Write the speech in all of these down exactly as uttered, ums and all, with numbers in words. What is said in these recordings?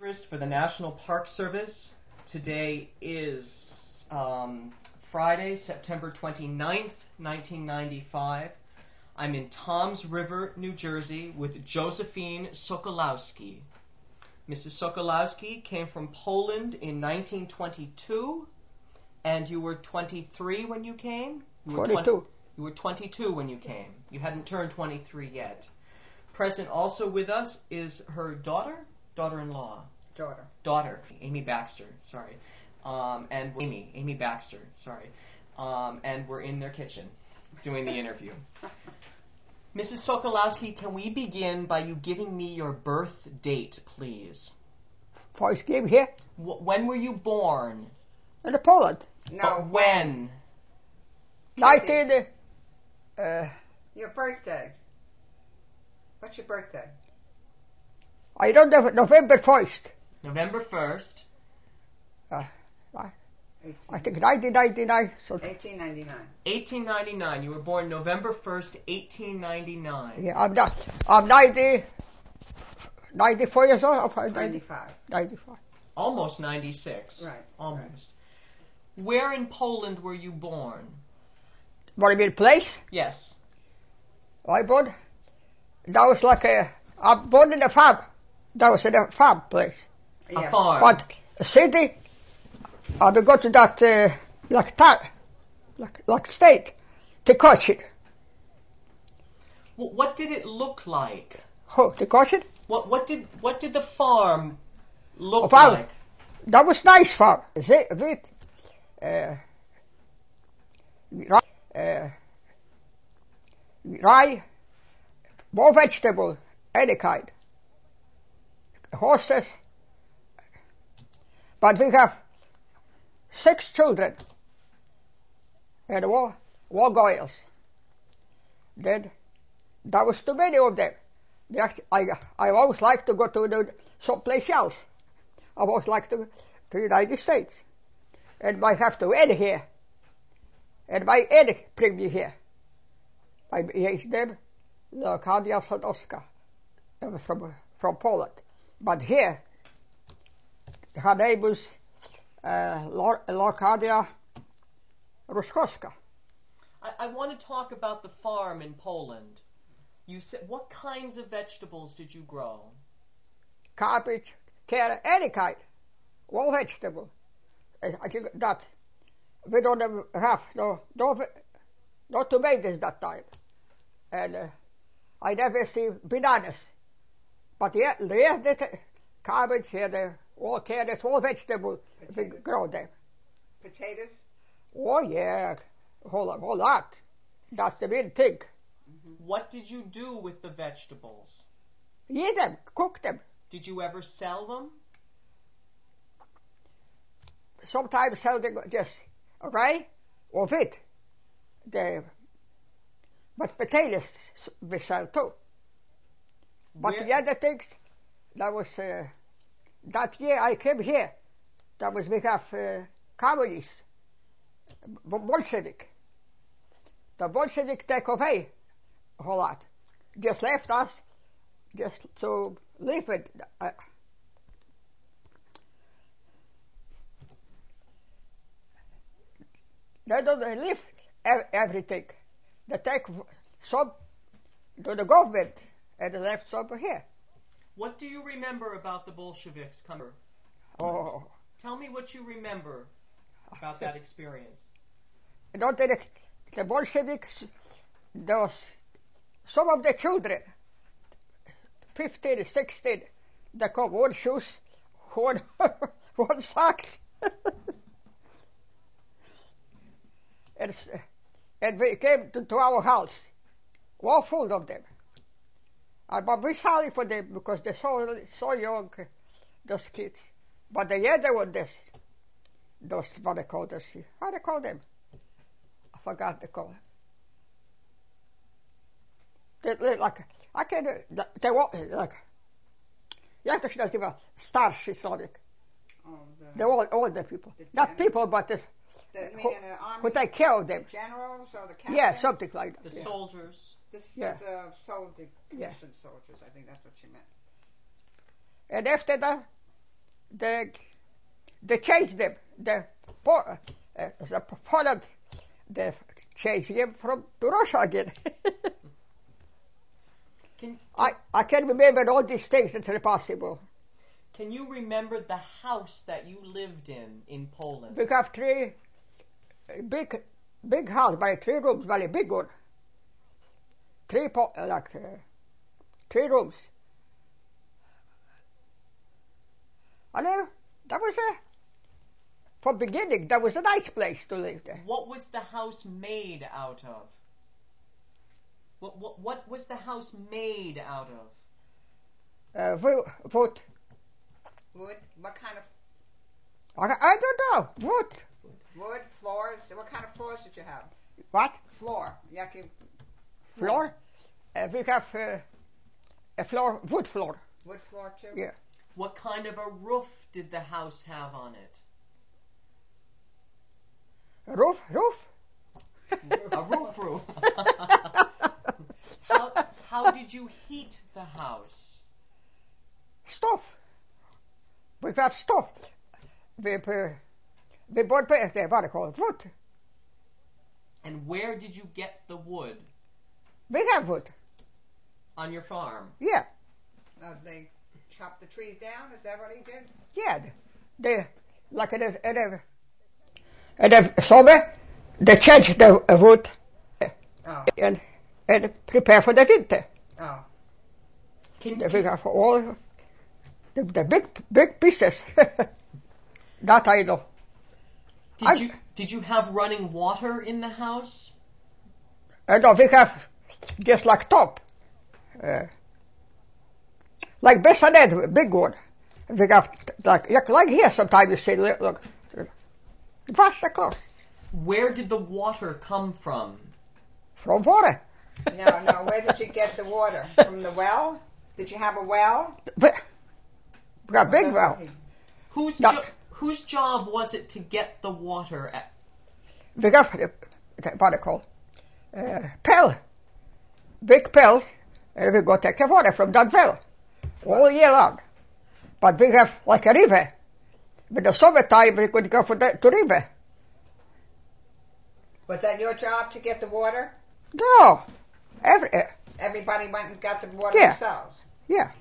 For the National Park Service. Today is um, Friday, September twenty-ninth, nineteen ninety-five. I'm in Toms River, New Jersey with Josephine Sokolowski. Missus Sokolowski came from Poland in nineteen twenty-two, and you were twenty-three when you came? You were twenty-two. twenty, you were twenty-two when you came. You hadn't turned twenty-three yet. Present also with us is her daughter? Daughter-in-law. Daughter. Daughter, Amy Baxter, sorry. Um, and we're, Amy, Amy Baxter, sorry. Um, and we're in their kitchen doing the interview. Missus Sokolowski, can we begin by you giving me your birth date, please? First came here W- when were you born? in Poland. No, but when? Nineteen. Uh, Your birthday. What's your birthday? I don't know. November first. November first. Uh, I, I think nineteen ninety-nine. So eighteen ninety-nine. eighteen ninety-nine. You were born November first, eighteen ninety-nine. yeah, I'm not. I'm ninety. ninety-four years old. I'm ninety-five. ninety-five. Almost ninety-six. Right. Almost. Right. Where in Poland were you born? What do you mean, place? Yes. I born. That was like a. I'm born in a farm. That was in a farm place. A Yeah. farm. But a city, I would go to that uh, like town, like like state, to coach it. W- What did it look like? Oh, to coach it. What what did what did the farm look A farm. like? That was nice farm. Ze- Wheat, uh, rye, uh, rye, more vegetable, any kind. Horses. But we have six children and all, all girls. Then that was too many of them. They act- I I always like to go to the, someplace else. I always like to to the United States, and I have to Ed here, and my Ed bring me here. My his name, Leokadia Sadowska, from from Poland, but here her name was uh, Leokadia Ruskowska. I, I want to talk about the farm in Poland. You said, what kinds of vegetables did you grow? Cabbage, carrot, any kind, all vegetable. I I think that we don't have no no ve- no tomatoes that time, and uh, I never see bananas. But yeah, yeah, the t- cabbage, yeah, the all carrots, all vegetable, we Potatoes. grow them. Potatoes? Oh yeah, whole whole lot. That's the main thing. What did you do with the vegetables? Eat them, cook them. Did you ever sell them? Sometimes sell them just rye or wheat. The but potatoes we sell too. But Where- the other things, that was uh, that year I came here. That was we have uh, communists, B- Bolshevik. The Bolshevik take away a whole lot. Just left us, just to live with. Uh, they don't live ev- everything. They take some to the government and they left some here. What do you remember about the Bolsheviks coming? Oh, Tell me what you remember about that experience. you know, the, the Bolsheviks, those, some of the children, fifteen, sixteen, they come one shoes, one, one socks. and, s- and we came to, to our house, all full of them. Uh, but we're sorry for them because they're so, so young, those kids. But the other one, this, those, what they call this, how do they call them? I forgot the call. They, they like, I can, uh, they walk, like, jak to się nazywa, starszy człowiek. Oh, the, They're all older people. The Not gen- people, but this, the, I mean, who, in the army, who take care of them. the generals or the captains? Yeah, something like The that. Yeah. soldiers. The, s- Yeah. the soldier, Yeah. commissioned soldiers, I think that's what she meant. And after that, they they changed them. The po- uh, the Poland they changed them from to Russia again. Can, I I can remember all these things that are possible. can you remember the house that you lived in in Poland? We have three uh, big big house, by three rooms, very big one. Three po- uh, like uh, three rooms. And uh, that was a from beginning. That was a nice place to live there. What was the house made out of? What what what was the house made out of? Uh, wo- wood. Wood? What kind of I, I don't know. Wood. wood? Floors? What kind of floors did you have? What? Floor. Jaki Floor? Uh, we have uh, a floor, wood floor. wood floor too? Yeah. What kind of a roof did the house have on it? A roof, roof. A roof roof. how, how did you heat the house? Stove. We have stove. We uh, we bought uh, what do you call it? Wood. And where did you get the wood? We have wood. On your farm? Yeah, Uh, they chopped the trees down? Is that what he did? yeah. They like it is. It is. And the summer, they change the uh, wood Oh. and and prepare for the winter. Oh. Can, We have all the, the big big pieces. That I know. did I- you did you have running water in the house? And uh, we have just like top, uh, like Bessanet, big one. We have like like, like here. Sometimes you see look, look wash the clothes Where did the water come from? from water. No, no. Where did you get the water? From the well? Did you have a well? We we have big That's well. what he- Whose No. jo- whose job was it to get the water at? We have uh, what they call uh, pail, big pail, and we go take the water from that well all year long. But we have like a river. In the summertime we could go for the to river. Was that your job to get the water? No, every uh, Everybody went and got the water Yeah. themselves. yeah.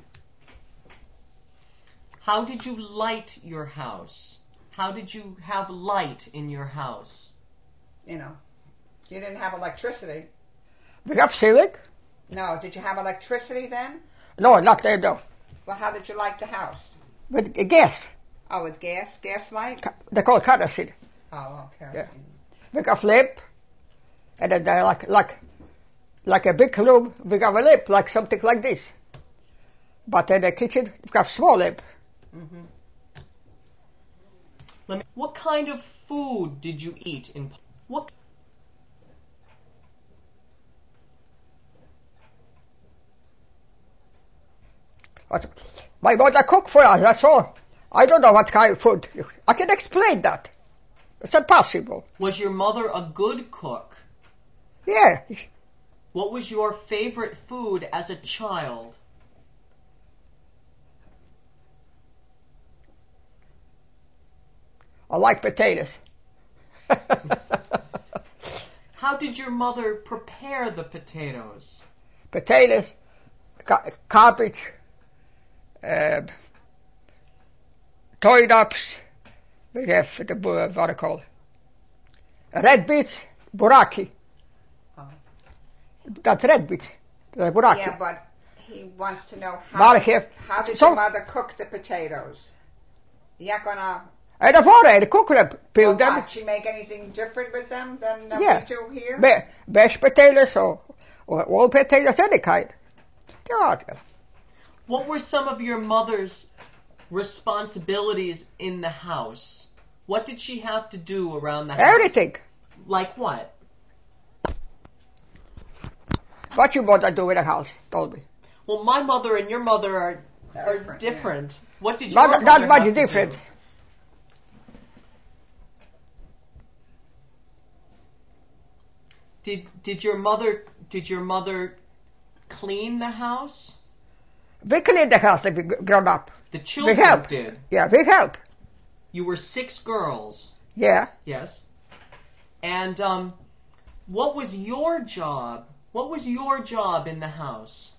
How did you light your house? How did you have light in your house? You know. You didn't have electricity. We have ceiling. No. Did you have electricity then? No, not there though. Well, how did you light the house? With gas. Oh, with gas? Gas light? Ca- They call kerosene. Oh, okay. Yeah. We got lamp, and then uh, like like like a big room. We got a lamp like something like this. But in the kitchen we got small lamp. Mm-hmm. Let me, what kind of food did you eat in what? But my mother cooked for us. That's all. I don't know what kind of food. I can explain that. It's impossible. Was your mother a good cook? Yeah. What was your favorite food as a child? I like potatoes. How did your mother prepare the potatoes? Potatoes, ca- cabbage, uh, turnips. We have the uh, what do you call red beets, buraki. Oh. That's red beets, the buraki. Yeah, but he wants to know how, Varje- how did so- your mother cook the potatoes? Jak ona, And the water, the cook them, peel well, them. did she make anything different with them than uh, Yeah. we do here? Be- mashed potatoes or, or all potatoes, any kind. Yeah. What were some of your mother's responsibilities in the house? What did she have to do around the house? Everything. Like what? What you want to do in the house, told me. Well, my mother and your mother are are Different, different. What did your Not, mother not have much to different. do? Did did your mother did your mother clean the house? We clean the house if we grown up. The children help. did. Yeah, we help. You were six girls. Yeah. Yes. And um, what was your job? What was your job in the house?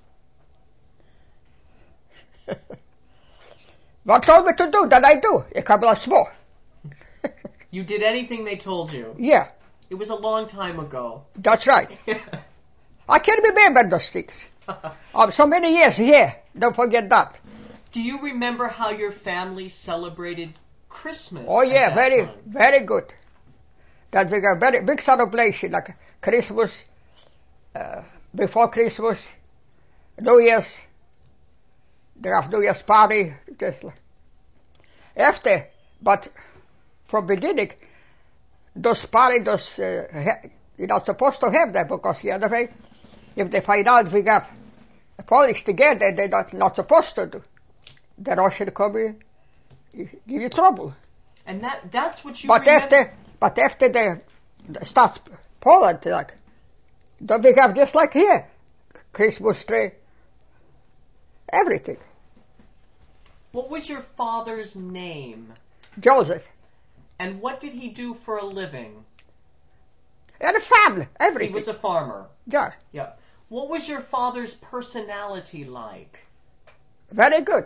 What told me to do, that I do. A couple of small. You did anything they told you. Yeah, It was a long time ago. that's right. I can remember those things. Oh, so many years, yeah. Don't forget that. Do you remember how your family celebrated Christmas? Oh at yeah, that very, time? very good. That we got very big celebration, like Christmas, uh, before Christmas, New Year's, they have New Year's party, just like after, but from beginning, those party, those, uh, ha- you're not supposed to have that because the other way, if they find out we have Polish together, they're not, not supposed to do. The Russian come in, give you trouble. And that that's what you But remember? after, but after they start Poland, like, don't we have just like here, Christmas tree, everything. What was your father's name? Joseph, And what did he do for a living? and a family, everything. He was a farmer. Yeah, Yeah. What was your father's personality like? very good.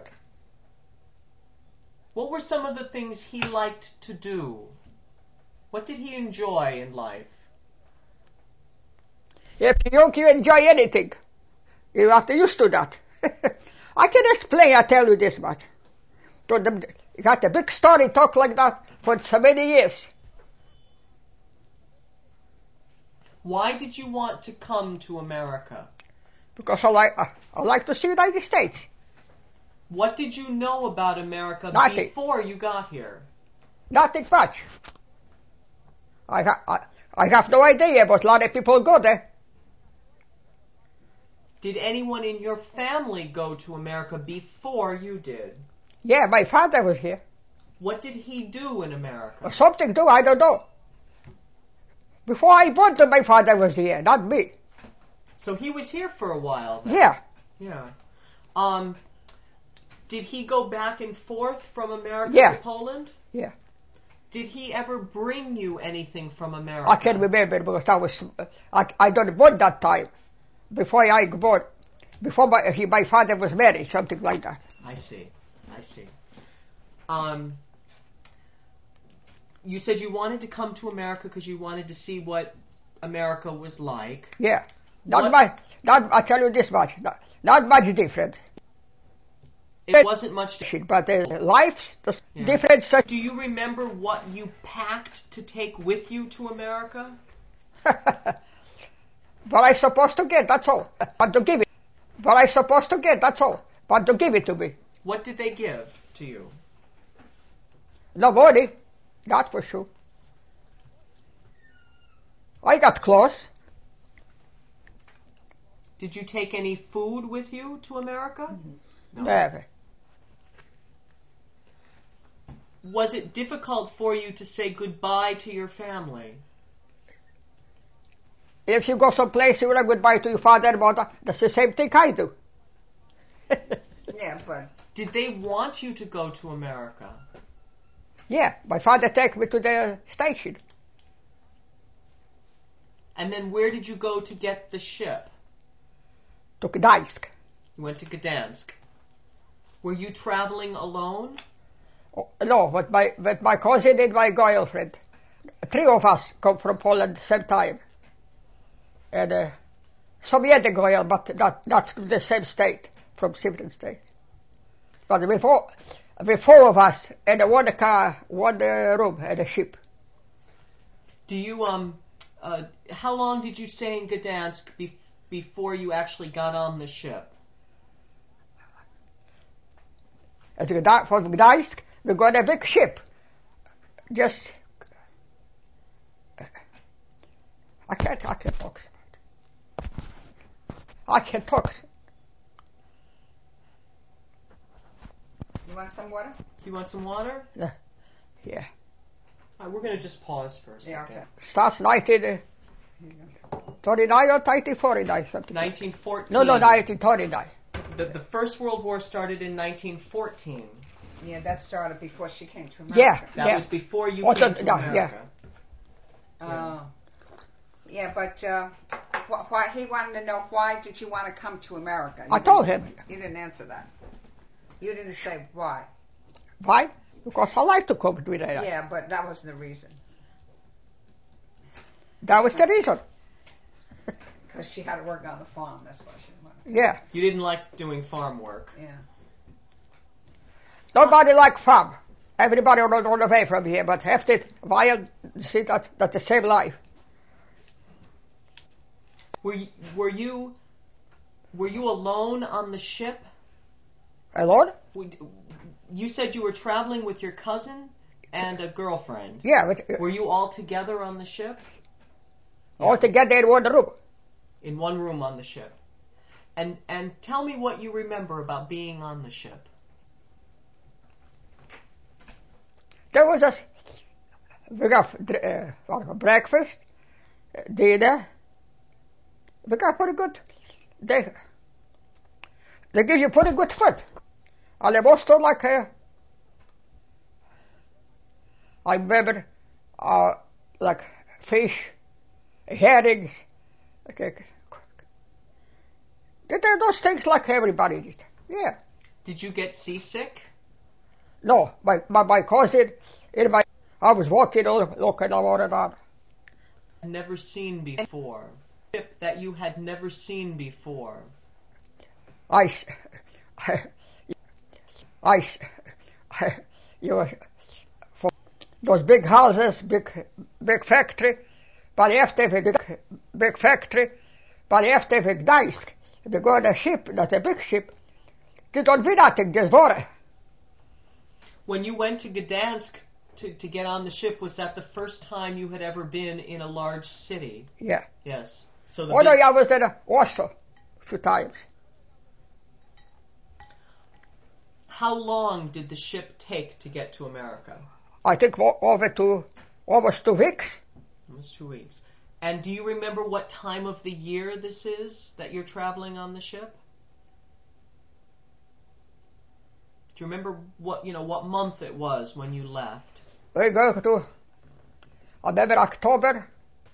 What were some of the things he liked to do? What did he enjoy in life? If you can enjoy anything, you have to used to that. I can explain, I tell you this much. To them, you got a big story, talk like that for so many years. Why did you want to come to America? Because I like, I, I like to see United States. What did you know about America Nothing. before you got here? Nothing much. I, ha- I, I have no idea, but a lot of people go there. Did anyone in your family go to America before you did? Yeah, my father was here. What did he do in America? Or something do, I don't know. Before I born, my father was here, not me. So he was here for a while then. Yeah, Yeah. Um, did he go back and forth from America Yeah. to Poland? yeah. Did he ever bring you anything from America? I can remember because I was, I, I don't born that time. Before I born, before my, he, my father was married, something like that. I see. I see. Um, you said you wanted to come to America because you wanted to see what America was like. Yeah. Not What- much, not, I tell you this much, not, not much different. It wasn't much. To- But the life's the Yeah. different. Such Do you remember what you packed to take with you to America? what I supposed to get, that's all. But to give it. What I supposed to get, that's all. But to give it to me. What did they give to you? No money, that's for sure. I got clothes. Did you take any food with you to America? No. Never. Was it difficult for you to say goodbye to your family? If you go someplace, you will have goodbye to your father and mother. That's the same thing I do. Yeah, but Did they want you to go to America? Yeah, my father take me to the station. And then where did you go to get the ship? To Gdańsk. You went to Gdansk. Were you traveling alone? Oh, no, but my, but my cousin and my girlfriend. Three of us come from Poland same time. And uh, some other girl, but not, not from the same state, from different state. But before, the four of us in one car, one uh, room at a ship. Do you, um, uh, how long did you stay in Gdansk be- before you actually got on the ship? As Gda- from Gdańsk, we got a big ship. Just, I can't, I can't talk. I can talk. you want some water? You want some water? Yeah. All right, we're going to just pause for a Yeah, second. okay. Starts nineteen thirty-nine or nineteen forty-nine, something. nineteen fourteen. No, no, nineteen thirty-nine. the, the First World War started in nineteen fourteen. Yeah, that started before she came to America. Yeah, That yeah. was before you Also, came to yeah, America. Oh. Yeah, but uh, wh- why he wanted to know why did you want to come to America? You I told didn't- him. You didn't answer that. You didn't say why. Why? Because I like to come to it. Yeah, but that wasn't the reason. That was the reason. Because she had to work on the farm. That's why she wanted. Yeah. You didn't like doing farm work. Yeah. Nobody like farm. Everybody run, run away from here, but have it wild, see that, that the same life. Were you, were you were you alone on the ship? Alone? Would- You said you were traveling with your cousin and a girlfriend. Yeah, but Were you all together on the ship? all together in one room. In one room on the ship. And and tell me what you remember about being on the ship. There was a, we got uh, what, breakfast, uh, dinner. We got pretty good. They, they give you pretty good food. And they most don't like, uh, I remember, uh, like fish, herrings, like, uh, they did those things like everybody did. Yeah. Did you get seasick? No, my, my, my cousin, in my, I was walking all, looking all around. Never seen before. Ship that you had never seen before. I, s- I, I, s- I- you know, for those big houses, big, big factory, but after the big, big factory, but after the Gdańsk, we go on a ship, that's a big ship, they don't do nothing, there's water. When you went to Gdansk to, to get on the ship, was that the first time you had ever been in a large city? Yeah. Yes. So the Oh no, big- I was in Warsaw a few times. How long did the ship take to get to America? I think o- over to almost two weeks. Almost two weeks. And do you remember what time of the year this is that you're traveling on the ship? Do you remember what, you know, what month it was when you left? We go to, I remember October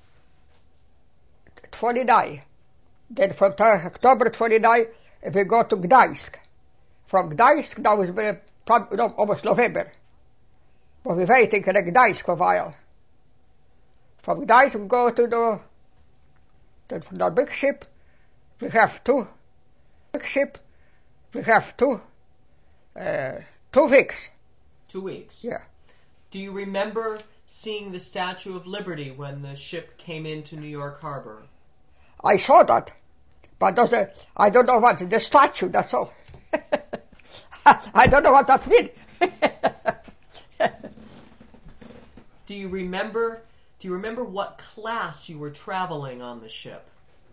twenty-ninth. Then from t- October twenty-ninth, we go to Gdańsk. From Gdańsk, that was uh, prob- no, almost November. But we waiting in Gdańsk for a while. From Gdańsk, we go to the, the, the big ship. We have two, big ship. We have two, uh, two weeks. Two weeks. Yeah. Do you remember seeing the Statue of Liberty when the ship came into New York Harbor? I saw that, but those, uh, I don't know what the statue. That's all. I don't know what that means. Do you remember? Do you remember what class you were traveling on the ship?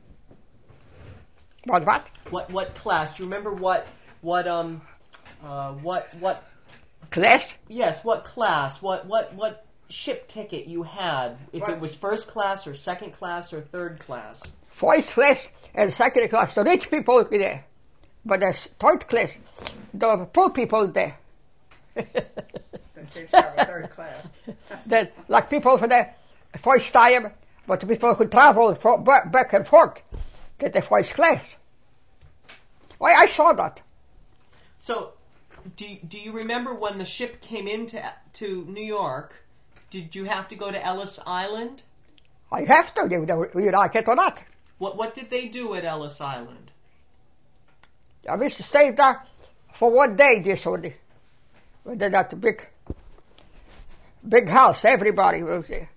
What? What? What what class? Do you remember what what um uh what what Class? yes what class what what what ship ticket you had? If What? it was first class or second class or third class? First class and second class. The rich people there, but the third class, the poor people there. The church have a third class. the, like people for the first time, but the people who travel for, back, back and forth get the first class. Why, I saw that. So, do do you remember when the ship came into to New York? Did you have to go to Ellis Island? I have to, you, you like it or not. What what did they do at Ellis Island? I wish to stay there for one day just only. When they got the big, big house, everybody was there.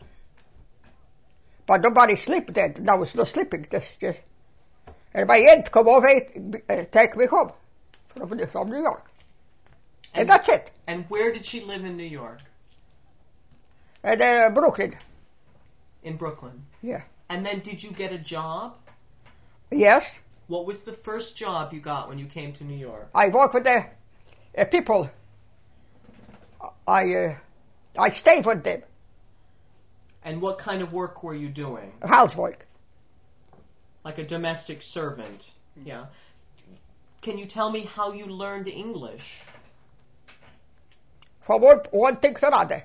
But nobody sleep there. There was no sleeping. Just, just. And my aunt come over and uh, take me home from, from New York. And, and that's it. And where did she live in New York? And uh, Brooklyn. In Brooklyn. Yeah. And then did you get a job? Yes. What was the first job you got when you came to New York? I work with the uh, people. I uh, I stayed with them. And what kind of work were you doing? Housework. Like a domestic servant. Yeah. can you tell me how you learned English? From one, one thing to another.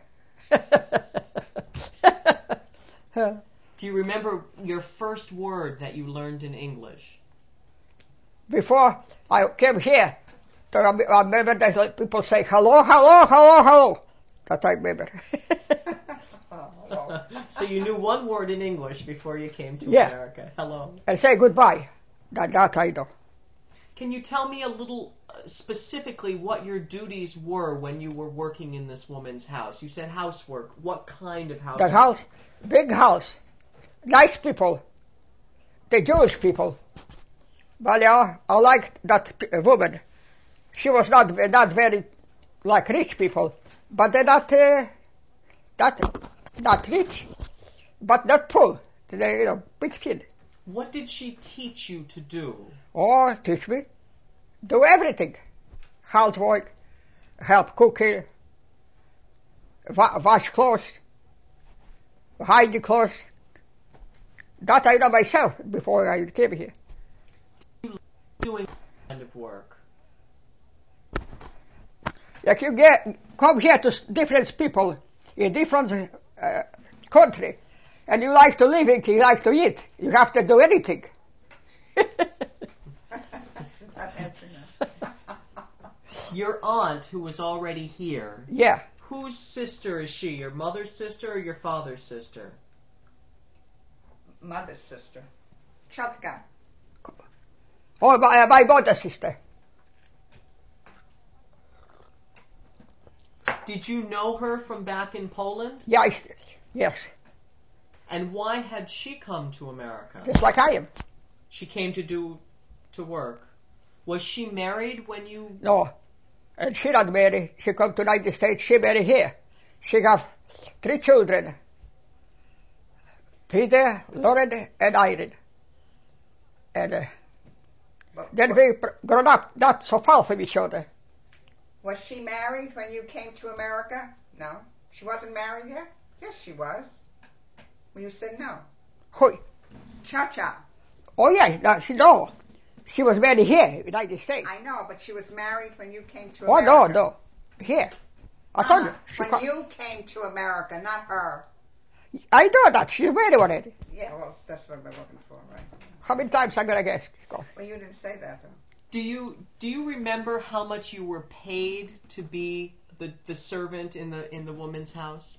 Do you remember your first word that you learned in English? Before I came here, I remember that people say hello, hello, hello, hello. That I remember. So you knew one word in English before you came to Yeah. America. Hello. And say goodbye. That, that I know. Can you tell me a little uh, specifically what your duties were when you were working in this woman's house? You said housework. What kind of housework? The house, big house, nice people, the Jewish people. But yeah, I liked that p- woman. She was not not very like rich people, but they're not uh, not not rich, but not poor. They, you know, big kid. What did she teach you to do? Oh, teach me, do everything, housework, help cooking, wa- wash clothes, hide the clothes. That I know myself before I came here. Doing kind of work. Like you get come here to s- different people in different uh, country, and you like to live it, you like to eat. You have to do anything. Your aunt, who was already here, Yeah, whose sister is she? Your mother's sister or your father's sister? Mother's sister. Chotka. oh my, uh, my mother's sister. Did you know her from back in Poland? Yeah, I, s- yes, And why had she come to America? just like I am. She came to do, to work. Was she married when you... No, and she not married. She come to United States. She married here. She have three children: Peter, Lauren, and Irene. And uh, But then we pr- grown up not so far from each other. was she married when you came to America? No. She wasn't married yet? Yes, she was. Well, you said no. Who? Cha-cha. Oh yeah, no, she no. She was married here, United States. I know, but she was married when you came to Oh America. no, no, here. I told you. Uh-huh. She When co- you came to America, not her. I know that she's married already. Yeah, well, that's what we're looking for, right? How many times I'm gonna guess? Go. Well, you didn't say that, though. Do you do you remember how much you were paid to be the, the servant in the in the woman's house?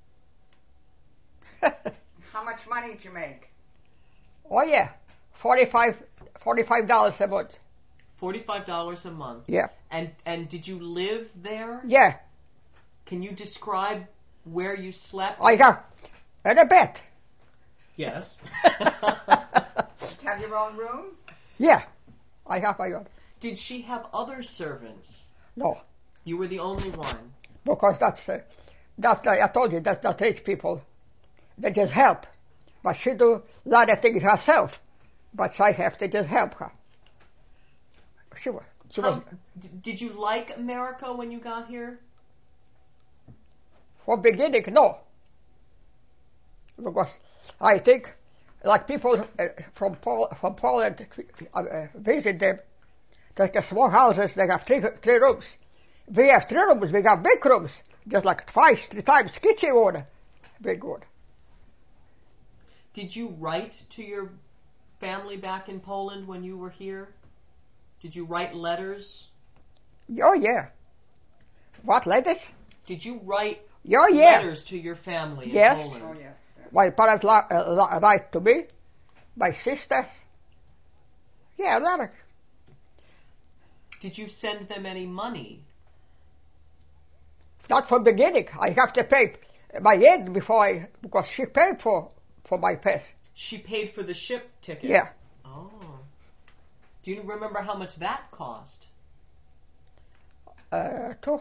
How much money did you make? Oh yeah, forty-five, forty-five dollars a month. Forty-five dollars a month. Yeah, And and did you live there? yeah. Can you describe where you slept? I got and a bed. Yes. Did you have your own room? Yeah, I have my own. Did she have other servants? No, You were the only one. because that's uh, that's like I told you, that's not rich people. They just help, but she do a lot of things herself. But I have to just help her. She was. She was. How, d- did you like America when you got here? From beginning, no. Because I think, like people uh, from Pol- from Poland uh, uh, visit them, there's the small houses, they have three, three rooms. We have three rooms, we have big rooms, just like twice, three times kitchen one, big one. Did you write to your family back in Poland when you were here? Did you write letters? Oh yeah. What, letters? Did you write Oh yeah. letters to your family in Yes. Poland? Oh, yes. yes. My parents li- uh, li- write to me, my sisters. Yeah, letters. Did you send them any money? Not from beginning. I have to pay my aunt before I, because she paid for, for my pass. She paid for the ship ticket. Yeah. Oh. Do you remember how much that cost? Uh, two,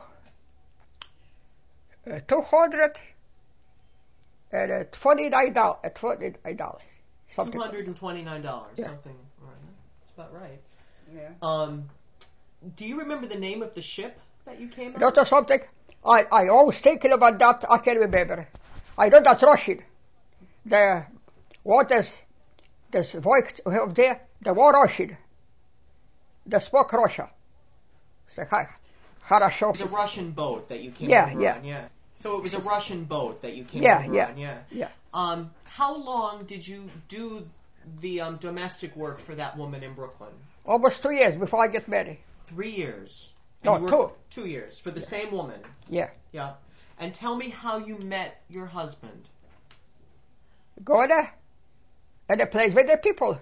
uh, two hundred and uh, twenty-nine dollars, uh, twenty-nine dollars. Two Something. hundred and twenty-nine dollars. Yeah. Something. Right. That's about right. Yeah. Um, do you remember the name of the ship that you came on? Not or something. I, I always thinking about that. I can't remember. I know that's Russian. The waters, this voyage up there, the war Russian. they spoke Russia. So, хорошо. It was a Russian boat that you came Yeah, over yeah. on, yeah. So it was a Russian boat that you came Yeah, over yeah, on, yeah. yeah. Um, how long did you do the um, domestic work for that woman in Brooklyn? Almost two years before I get married. Three years. No, you two. worked- Two years for the Yeah. same woman. Yeah. Yeah. And tell me how you met your husband. Go there and I played with the people.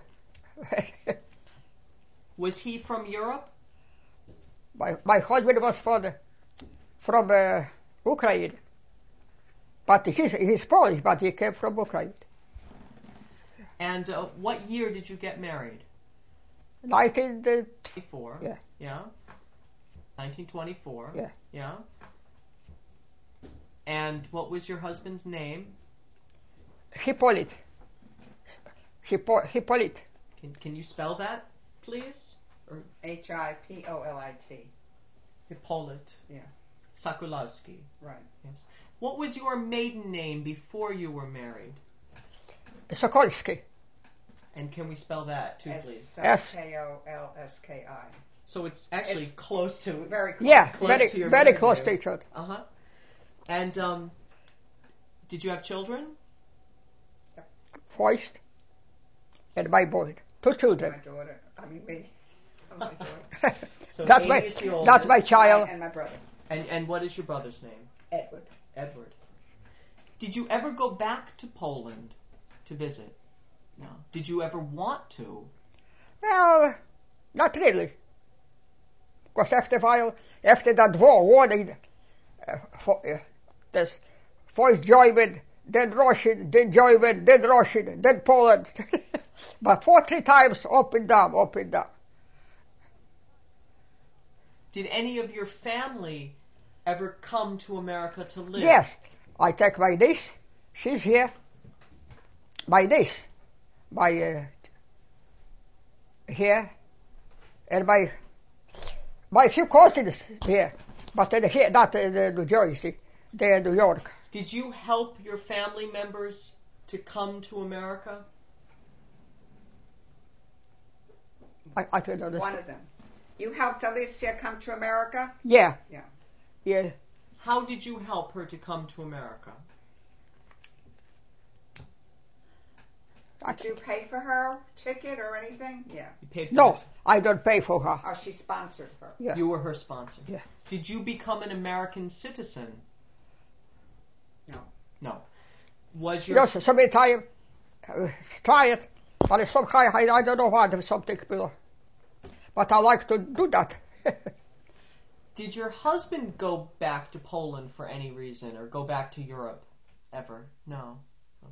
Was he from Europe? my my husband was from the, from uh, Ukraine, but he's he's Polish, but he came from Ukraine. And uh, what year did you get married? Nineteen uh, twenty-four. Yeah. Yeah. nineteen twenty-four. Yeah. Yeah. And what was your husband's name? Hippolyte. Hippo, Hippolyte. Can Can you spell that, please? Or H I P O L I T. Hippolyte Yeah. Sokolowski. Right. Yes. What was your maiden name before you were married? Sokolsky. And can we spell that too, please? S K O L S K I. So it's actually It's close to. Very close. Yeah, Close very to your very maiden close name. to each other. Uh huh. And um, did you have children? First, and my boy, two My children. daughter. I mean me. I'm my daughter. So that's Amy my is the that's my oldest. child. And my brother. And and what is your brother's name? Edward. Edward. Did you ever go back to Poland to visit? No. Did you ever want to? Well, not really. Because after a while, after that war, war they, uh, for, uh, this first German, then Russian, then German, then Russian, then Poland. But forty times up and down, up and down. Did any of your family ever come to America to live? Yes, I take my niece, she's here. My niece, my, uh, here, and my, my few cousins here, but they're here, not in uh, New Jersey, they're in New York. Did you help your family members to come to America? I, I can understand. One of them. You helped Alicia come to America? Yeah. Yeah. Yeah. How did you help her to come to America? I, Did you pay for her ticket or anything? Yeah. You paid for no, it. I don't pay for her. Oh, she sponsored her. Yeah. You were her sponsor. Yeah. Did you become an American citizen? No. No. Was your Yes, so many times, uh, try it, but it's some kind, I, I don't know why there's something, but I like to do that. Did your husband go back to Poland for any reason, or go back to Europe ever? No.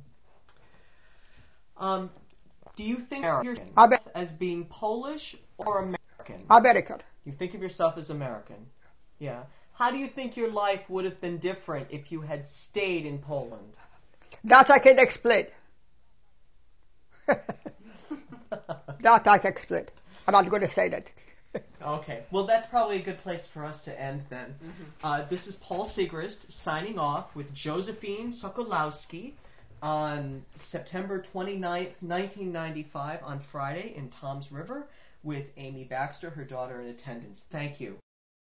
Um, do you think of yourself Amer- as being Polish or American? American. You think of yourself as American. Yeah. How do you think your life would have been different if you had stayed in Poland? That I can explain. That I can explain. I'm not going to say that. Okay. Well, that's probably a good place for us to end then. Mm-hmm. Uh, this is Paul Segrist signing off with Josephine Sokolowski on September twenty-ninth, nineteen ninety-five, on Friday in Toms River, with Amy Baxter, her daughter, in attendance. Thank you.